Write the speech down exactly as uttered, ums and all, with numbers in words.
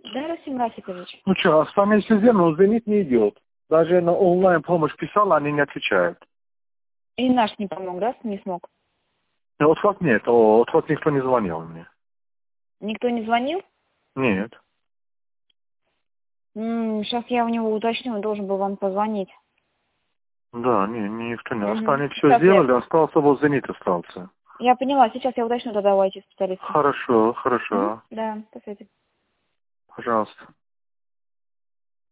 Да, Расим Рафикович. Ну что, остальные везде, но звонить не идет. Даже на онлайн помощь писал, они не отвечают. И наш не помог, да, не смог? Ну, отход нет, о, отход никто не звонил мне. Никто не звонил? Нет. М-м, сейчас я у него уточню, он должен был вам позвонить. Да, не, никто не. Угу. Остальные все Сейчас сделали, я... остался вот «Зенит» остался. я поняла, сейчас я уточню тогда у ай ти-специалиста. Хорошо, хорошо. Угу. Да, до связи. Пожалуйста.